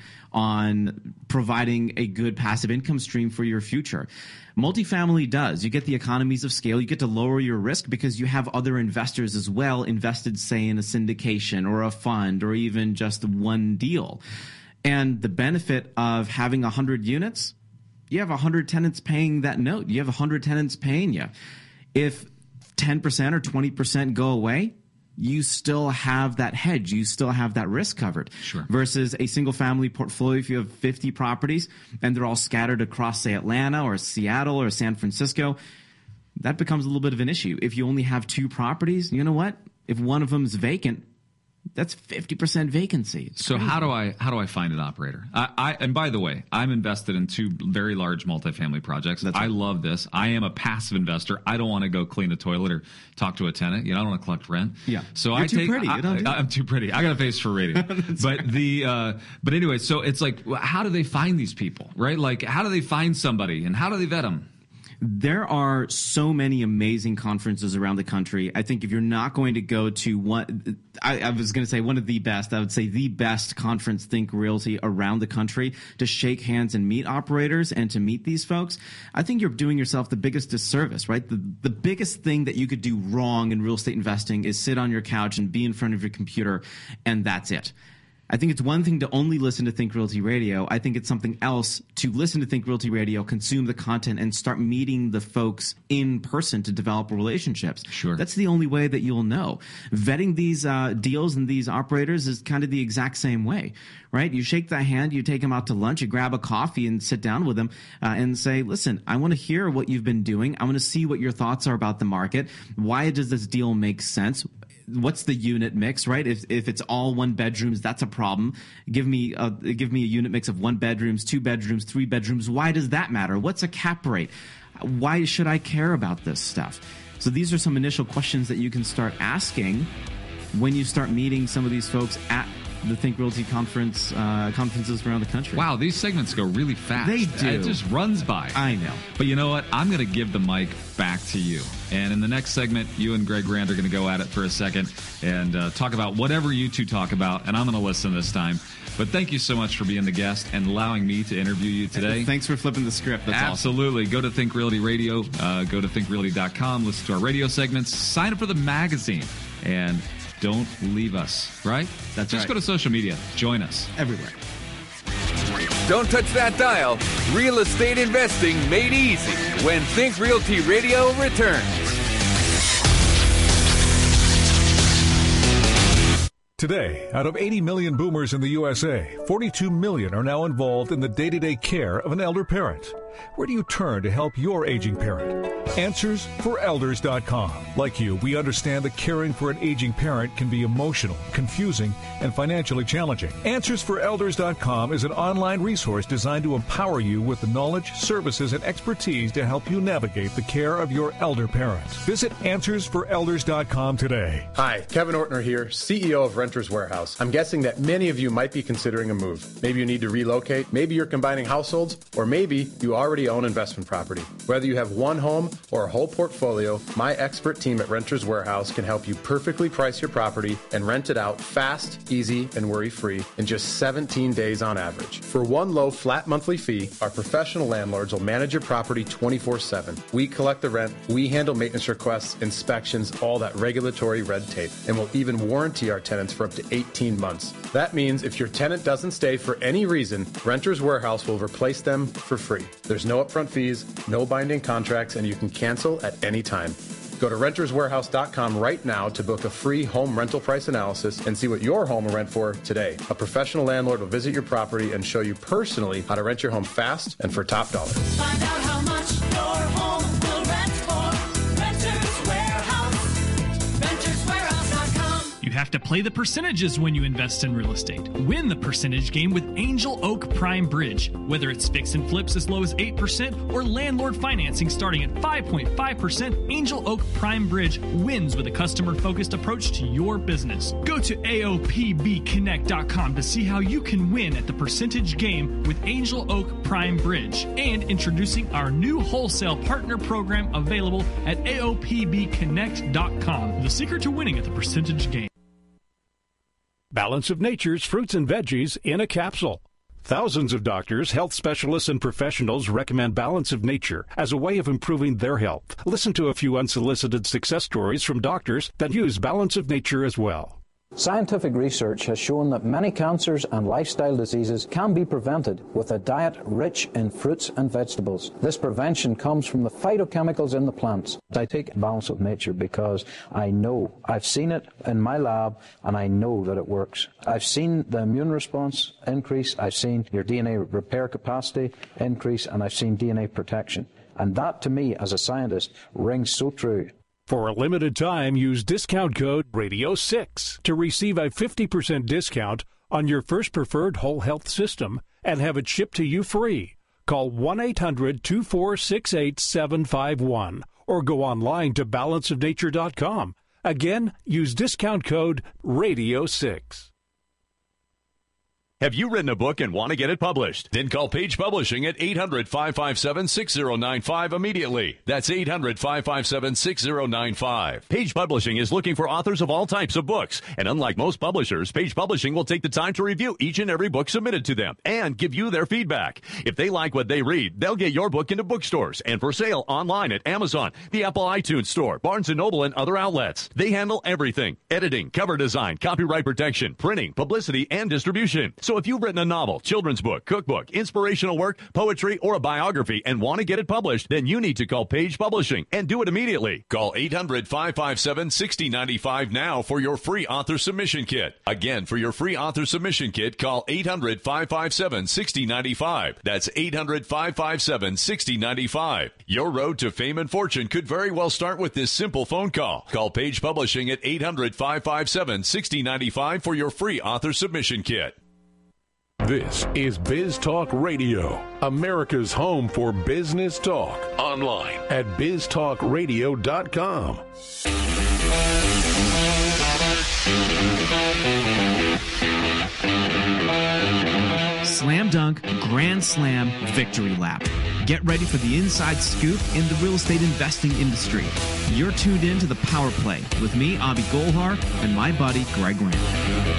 on providing a good passive income stream for your future. Multifamily does. You get the economies of scale. You get to lower your risk because you have other investors as well invested, say, in a syndication or a fund or even just one deal. And the benefit of having one hundred units, you have one hundred tenants paying that note. You have one hundred tenants paying you. If ten percent or twenty percent go away, you still have that hedge. You still have that risk covered. Sure. Versus a single family portfolio, if you have fifty properties and they're all scattered across, say, Atlanta or Seattle or San Francisco, that becomes a little bit of an issue. If you only have two properties, you know what? If one of them is vacant, that's fifty percent vacancy. It's So crazy. how do I how do I find an operator? I, I and by the way, I'm invested in two very large multifamily projects. I love this. I am a passive investor. I don't want to go clean a toilet or talk to a tenant. You know, I don't want to collect rent. Yeah. So You're I too take. pretty. I, You don't do I, I'm too pretty. I got a face for radio. but the uh, but anyway, so it's like, how do they find these people? Right? Like, how do they find somebody and how do they vet them? There are so many amazing conferences around the country. I think if you're not going to go to one, I, I was going to say one of the best, I would say the best conference, Think Realty, around the country to shake hands and meet operators and to meet these folks. I think you're doing yourself the biggest disservice, right? The, the biggest thing that you could do wrong in real estate investing is sit on your couch and be in front of your computer, and that's it. I think it's one thing to only listen to Think Realty Radio. I think it's something else to listen to Think Realty Radio, consume the content, and start meeting the folks in person to develop relationships. Sure. That's the only way that you'll know. Vetting these uh, deals and these operators is kind of the exact same way, right? You shake that hand, you take them out to lunch, you grab a coffee and sit down with them uh, and say, listen, I want to hear what you've been doing. I want to see what your thoughts are about the market. Why does this deal make sense? What's the unit mix, right? If if it's all one bedrooms, that's a problem. Give me a, give me a unit mix of one bedrooms, two bedrooms, three bedrooms. Why does that matter? What's a cap rate? Why should I care about this stuff? So these are some initial questions that you can start asking when you start meeting some of these folks at the Think Realty conference uh, conferences around the country. Wow, these segments go really fast. They do. It just runs by. I know. But you know what? I'm going to give the mic back to you. And in the next segment, you and Greg Rand are going to go at it for a second and uh, talk about whatever you two talk about, and I'm going to listen this time. But thank you so much for being the guest and allowing me to interview you today. Thanks for flipping the script. That's Absolutely. Go to Think Realty Radio. Uh, go to think realty dot com. Listen to our radio segments. Sign up for the magazine. And don't leave us, right? That's Just right. go to social media. Join us. Everywhere. Don't touch that dial. Real estate investing made easy when Think Realty Radio returns. Today, out of eighty million boomers in the U S A, forty-two million are now involved in the day-to-day care of an elder parent. Where do you turn to help your aging parent? Answers for Elders dot com. Like you, we understand that caring for an aging parent can be emotional, confusing, and financially challenging. Answers for Elders dot com is an online resource designed to empower you with the knowledge, services, and expertise to help you navigate the care of your elder parent. Visit Answers for Elders dot com today. Hi, Kevin Ortner here, C E O of Renters Warehouse. I'm guessing that many of you might be considering a move. Maybe you need to relocate, maybe you're combining households, or maybe you already own investment property. Whether you have one home or a whole portfolio, my expert team at Renters Warehouse can help you perfectly price your property and rent it out fast, easy, and worry-free in just seventeen days on average. For one low flat monthly fee, our professional landlords will manage your property twenty-four seven. We collect the rent, we handle maintenance requests, inspections, all that regulatory red tape, and we'll even warranty our tenants for up to eighteen months. That means if your tenant doesn't stay for any reason, Renters Warehouse will replace them for free. There's no upfront fees, no binding contracts, and you can cancel at any time. Go to renters warehouse dot com right now to book a free home rental price analysis and see what your home will rent for today. A professional landlord will visit your property and show you personally how to rent your home fast and for top dollar. Find out how much your home will rent for. Renters Warehouse. renters warehouse dot com. You have to play the percentages when you invest in real estate. Win the percentage game with Angel Oak Prime Bridge. Whether it's fix and flips as low as eight percent or landlord financing starting at five point five percent, Angel Oak Prime Bridge wins with a customer-focused approach to your business. Go to A O P B connect dot com to see how you can win at the percentage game with Angel Oak Prime Bridge. And introducing our new wholesale partner program available at A O P B connect dot com. The secret to winning at the percentage game. Balance of Nature's fruits and veggies in a capsule. Thousands of doctors, health specialists, and professionals recommend Balance of Nature as a way of improving their health. Listen to a few unsolicited success stories from doctors that use Balance of Nature as well. Scientific research has shown that many cancers and lifestyle diseases can be prevented with a diet rich in fruits and vegetables. This prevention comes from the phytochemicals in the plants. I take Balance of Nature because I know, I've seen it in my lab, and I know that it works. I've seen the immune response increase, I've seen your D N A repair capacity increase, and I've seen D N A protection. And that, to me, as a scientist, rings so true. For a limited time, use discount code radio six to receive a fifty percent discount on your first preferred whole health system and have it shipped to you free. Call one eight hundred two four six eight seven five one or go online to balance of nature dot com. Again, use discount code radio six. Have you written a book and want to get it published? Then call Page Publishing at eight hundred five five seven six zero nine five immediately. That's eight hundred five five seven six zero nine five. Page Publishing is looking for authors of all types of books. And unlike most publishers, Page Publishing will take the time to review each and every book submitted to them and give you their feedback. If they like what they read, they'll get your book into bookstores and for sale online at Amazon, the Apple iTunes Store, Barnes and Noble, and other outlets. They handle everything: editing, cover design, copyright protection, printing, publicity, and distribution. So if you've written a novel, children's book, cookbook, inspirational work, poetry, or a biography and want to get it published, then you need to call Page Publishing and do it immediately. Call eight hundred five five seven six zero nine five now for your free author submission kit. Again, for your free author submission kit, call eight hundred five five seven six zero nine five. That's eight hundred five five seven six zero nine five. Your road to fame and fortune could very well start with this simple phone call. Call Page Publishing at eight hundred five five seven six zero nine five for your free author submission kit. This is Biz Talk Radio, America's home for business talk. Online at biz talk radio dot com. Slam dunk, grand slam, victory lap. Get ready for the inside scoop in the real estate investing industry. You're tuned in to the Power Play with me, Avi Golhar, and my buddy, Greg Rand.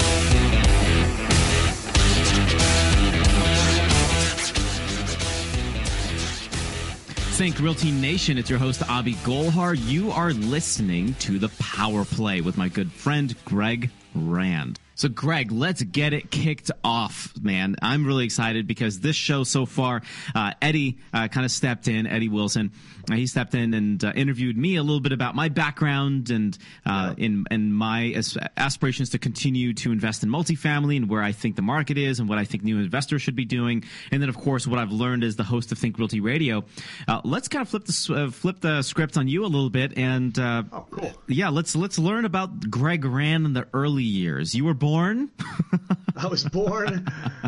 Think Realty Nation, it's your host, Avi Golhar. You are listening to the Power Play with my good friend, Greg Rand. So, Greg, let's get it kicked off, man. I'm really excited because this show so far, uh, Eddie uh, kind of stepped in, Eddie Wilson. Uh, he stepped in and uh, interviewed me a little bit about my background and uh, yeah. in, in my as- aspirations to continue to invest in multifamily and where I think the market is and what I think new investors should be doing. And then, of course, what I've learned as the host of Think Realty Radio. Uh, let's kind of flip the uh, flip the script on you a little bit. And, uh, oh, cool. yeah, let's, let's learn about Greg Rand in the early years. You were born? I was born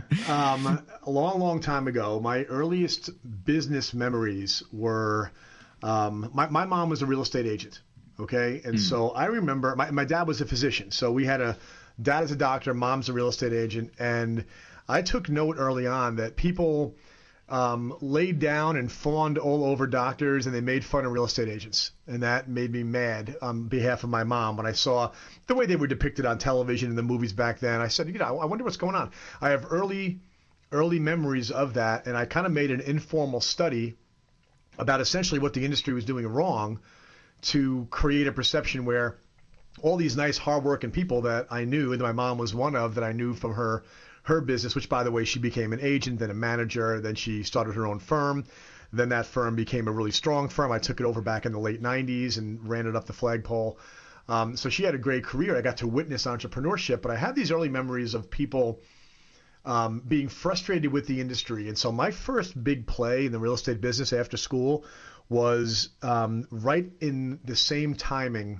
um, a long, long time ago. My earliest business memories were um, my, my mom was a real estate agent, okay? And mm. so I remember my, my dad was a physician. So we had a dad is a doctor, mom's a real estate agent. And I took note early on that people um, laid down and fawned all over doctors and they made fun of real estate agents. And that made me mad on behalf of my mom when I saw the way they were depicted on television and the movies back then. I said, you know, I wonder what's going on. I have early, early memories of that. And I kind of made an informal study about essentially what the industry was doing wrong to create a perception where all these nice, hardworking people that I knew, and my mom was one of, that I knew from her her business, which, by the way, she became an agent, then a manager, then she started her own firm. Then that firm became a really strong firm. I took it over back in the late nineties and ran it up the flagpole. Um, so she had a great career. I got to witness entrepreneurship, but I had these early memories of people um, being frustrated with the industry. And so my first big play in the real estate business after school was um, right in the same timing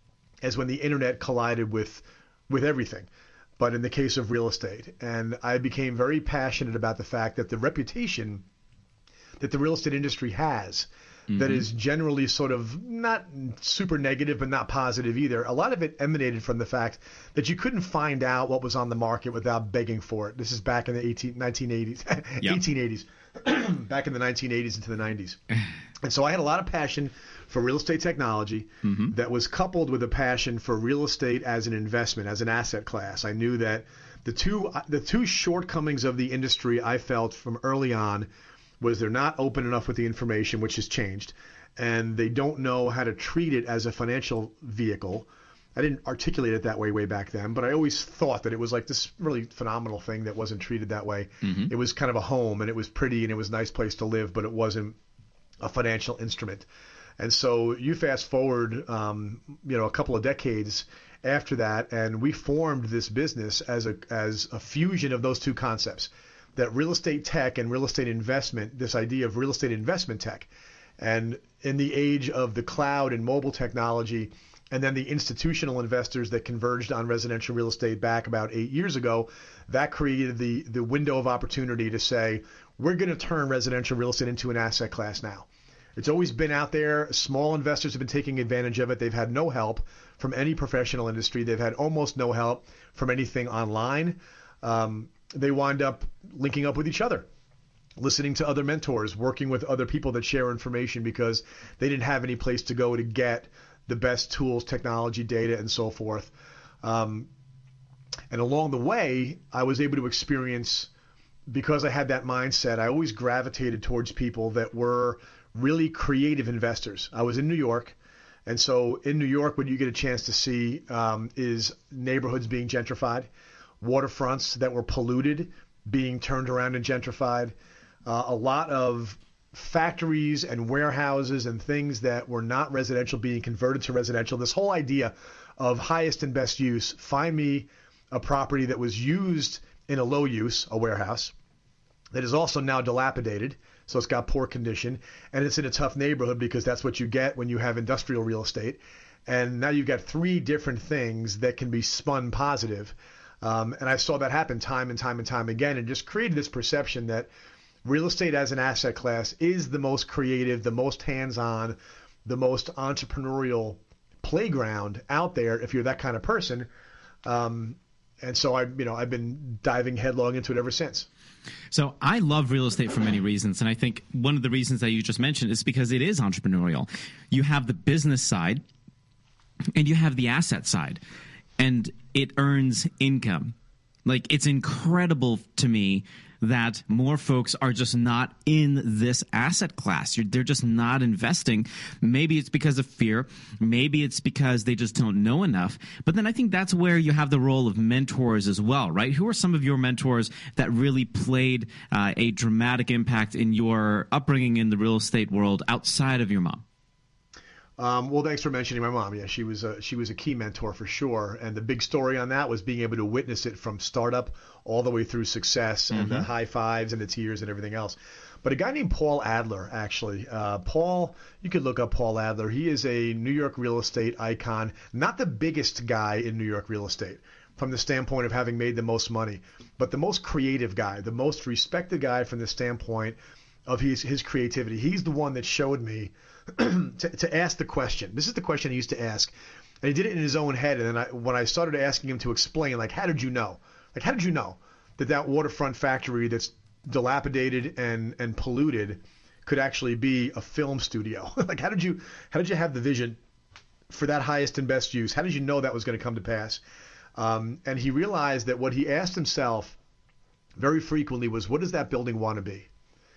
as when the internet collided with with everything, but in the case of real estate. And I became very passionate about the fact that the reputation that the real estate industry has, mm-hmm. that is generally sort of not super negative, but not positive either. A lot of it emanated from the fact that you couldn't find out what was on the market without begging for it. This is back in the eighteen, nineteen eighties, yep. eighteen eighties, back in the nineteen eighties into the nineties. And so I had a lot of passion for real estate technology mm-hmm. that was coupled with a passion for real estate as an investment, as an asset class. I knew that the two the two shortcomings of the industry I felt from early on was they're not open enough with the information, which has changed, and they don't know how to treat it as a financial vehicle. I didn't articulate it that way way back then, but I always thought that it was like this really phenomenal thing that wasn't treated that way. Mm-hmm. It was kind of a home, and it was pretty, and it was a nice place to live, but it wasn't a financial instrument. And so you fast forward, um, you know, a couple of decades after that, and we formed this business as a as a fusion of those two concepts, that real estate tech and real estate investment, this idea of real estate investment tech. And in the age of the cloud and mobile technology, and then the institutional investors that converged on residential real estate back about eight years ago, that created the the window of opportunity to say, we're going to turn residential real estate into an asset class now. It's always been out there. Small investors have been taking advantage of it. They've had no help from any professional industry. They've had almost no help from anything online. Um, they wind up linking up with each other, listening to other mentors, working with other people that share information because they didn't have any place to go to get the best tools, technology, data, and so forth. Um, and along the way, I was able to experience, because I had that mindset, I always gravitated towards people that were really creative investors. I was in New York, and so in New York, what you get a chance to see um, is neighborhoods being gentrified, waterfronts that were polluted being turned around and gentrified, uh, a lot of factories and warehouses and things that were not residential being converted to residential. This whole idea of highest and best use. Find me a property that was used in a low use, a warehouse, that is also now dilapidated, so it's got poor condition, and it's in a tough neighborhood because that's what you get when you have industrial real estate. And now you've got three different things that can be spun positive. Um, and I saw that happen time and time and time again, and just created this perception that real estate as an asset class is the most creative, the most hands-on, the most entrepreneurial playground out there if you're that kind of person. Um, and so I, you know, I've been diving headlong into it ever since. So I love real estate for many reasons, and I think one of the reasons that you just mentioned is because it is entrepreneurial. You have the business side, and you have the asset side, and it earns income. Like, it's incredible to me that more folks are just not in this asset class. You're, they're just not investing. Maybe it's because of fear. Maybe it's because they just don't know enough. But then I think that's where you have the role of mentors as well, right? Who are some of your mentors that really played uh, a dramatic impact in your upbringing in the real estate world outside of your mom? Um, well, thanks for mentioning my mom. Yeah, she was a, she was a key mentor for sure. And the big story on that was being able to witness it from startup all the way through success and Mm-hmm. the high fives and the tears and everything else. But a guy named Paul Adler, actually. Uh, Paul, you could look up Paul Adler. He is a New York real estate icon, not the biggest guy in New York real estate from the standpoint of having made the most money, but the most creative guy, the most respected guy from the standpoint of his, his creativity. He's the one that showed me to, to ask the question. This is the question he used to ask. And he did it in his own head. And then I, when I started asking him to explain, like, how did you know? Like, how did you know that that waterfront factory that's dilapidated and, and polluted could actually be a film studio? Like, how did you how did you have the vision for that highest and best use? How did you know that was going to come to pass? Um, and he realized that what he asked himself very frequently was, what does that building want to be?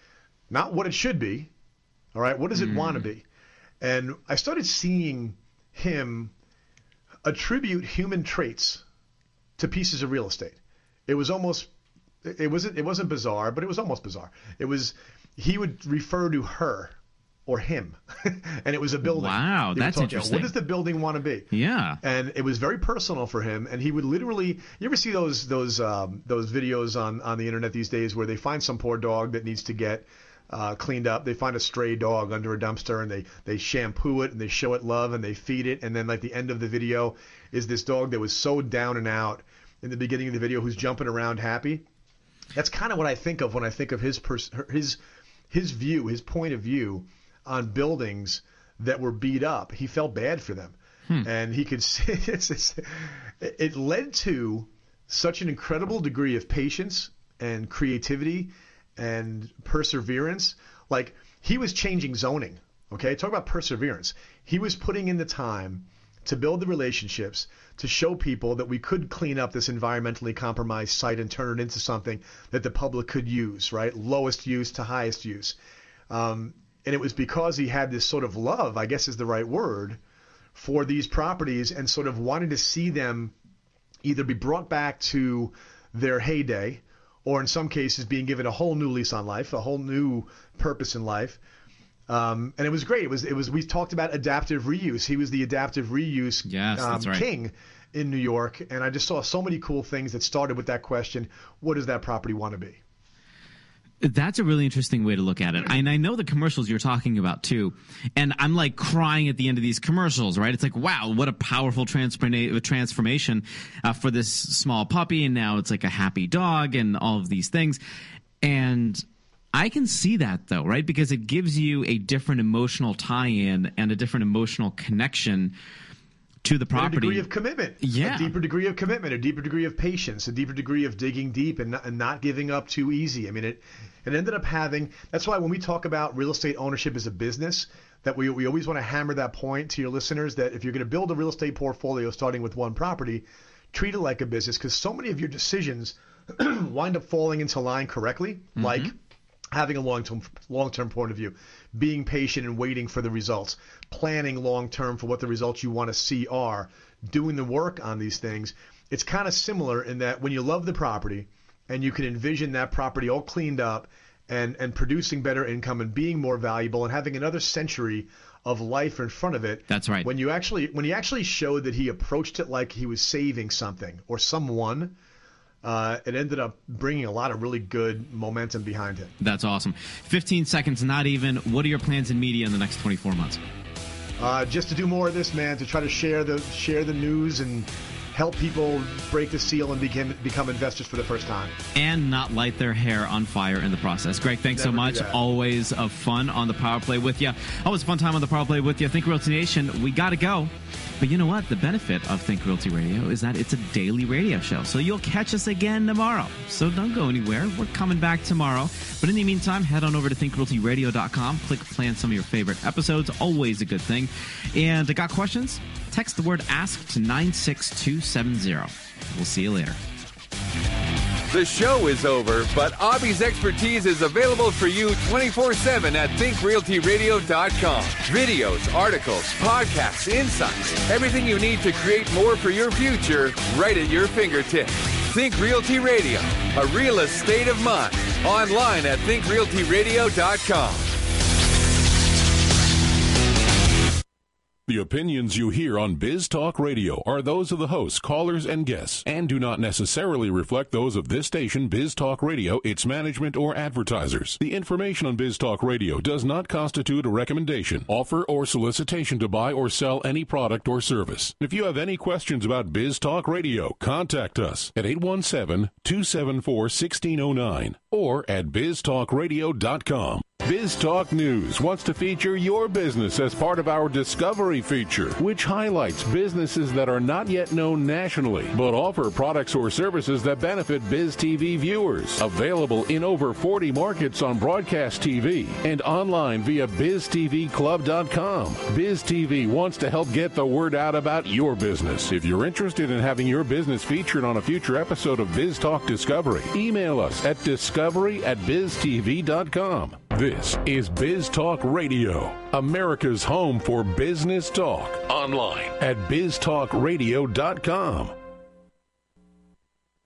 Not what it should be. All right, what does it mm. want to be? And I started seeing him attribute human traits to pieces of real estate. It was almost, it wasn't, it wasn't bizarre, but it was almost bizarre. It was, he would refer to her or him, and it was a building. Wow, He would that's talk, interesting. What does the building want to be? Yeah. And it was very personal for him, and he would literally, you ever see those those um, those videos on, on the internet these days where they find some poor dog that needs to get Uh, cleaned up. They find a stray dog under a dumpster and they, they shampoo it and they show it love and they feed it. And then like the end of the video is this dog that was so down and out in the beginning of the video who's jumping around happy. That's kind of what I think of when I think of his pers- his his view, his point of view on buildings that were beat up. He felt bad for them. Hmm. And he could see it's, it's, it led to such an incredible degree of patience and creativity and perseverance. Like, he was changing zoning. Okay, talk about perseverance. He was putting in the time to build the relationships, to show people that we could clean up this environmentally compromised site and turn it into something that the public could use, right? Lowest use to highest use. Um, and it was because he had this sort of love, I guess is the right word, for these properties and sort of wanted to see them either be brought back to their heyday, or in some cases being given a whole new lease on life, a whole new purpose in life. Um, and it was great. It was, it was, we talked about adaptive reuse. He was the adaptive reuse yes, um, that's right. king in New York. And I just saw so many cool things that started with that question, what does that property want to be? That's a really interesting way to look at it. And I know the commercials you're talking about, too. And I'm like crying at the end of these commercials, right? It's like, wow, what a powerful transforma- transformation uh, for this small puppy. And now it's like a happy dog and all of these things. And I can see that, though, right? Because it gives you a different emotional tie-in and a different emotional connection to the property. A degree of commitment. Yeah. A deeper degree of commitment, a deeper degree of patience, a deeper degree of digging deep and not, and not giving up too easy. I mean, it it ended up having, that's why when we talk about real estate ownership as a business, that we, we always want to hammer that point to your listeners that if you're going to build a real estate portfolio starting with one property, treat it like a business, because so many of your decisions wind up falling into line correctly, mm-hmm. like having a long-term long-term point of view, being patient and waiting for the results, planning long-term for what the results you want to see are, doing the work on these things. It's kind of similar in that when you love the property and you can envision that property all cleaned up and, and producing better income and being more valuable and having another century of life in front of it. That's right. When you actually when he actually showed that he approached it like he was saving something or someone, Uh, it ended up bringing a lot of really good momentum behind it. That's awesome. fifteen seconds, not even. What are your plans in media in the next twenty-four months? Uh, just to do more of this, man, to try to share the share the news and help people break the seal and become, become investors for the first time. And not light their hair on fire in the process. Greg, thanks Never so much. Always a fun on the Power Play with you. Always a fun time on the Power Play with you. Think Realty Nation, we got to go. But you know what? The benefit of Think Realty Radio is that it's a daily radio show. So you'll catch us again tomorrow. So don't go anywhere. We're coming back tomorrow. But in the meantime, head on over to think realty radio dot com. Click play on some of your favorite episodes. Always a good thing. And got questions? Text the word ASK to nine six two seven zero. We'll see you later. The show is over, but Abby's expertise is available for you twenty-four seven at think realty radio dot com. Videos, articles, podcasts, insights, everything you need to create more for your future right at your fingertips. Think Realty Radio, a real estate of mind. Online at think realty radio dot com. The opinions you hear on Biz Talk Radio are those of the hosts, callers, and guests, and do not necessarily reflect those of this station, Biz Talk Radio, its management, or advertisers. The information on Biz Talk Radio does not constitute a recommendation, offer, or solicitation to buy or sell any product or service. If you have any questions about Biz Talk Radio, contact us at eight one seven, two seven four, one six zero nine or at biz talk radio dot com. BizTalk News wants to feature your business as part of our Discovery feature, which highlights businesses that are not yet known nationally, but offer products or services that benefit BizTV viewers. Available in over forty markets on broadcast T V and online via biz t v club dot com. BizTV wants to help get the word out about your business. If you're interested in having your business featured on a future episode of BizTalk Discovery, email us at discovery at biz t v dot com. This is Biz Talk Radio, America's home for business talk. Online at biz talk radio dot com.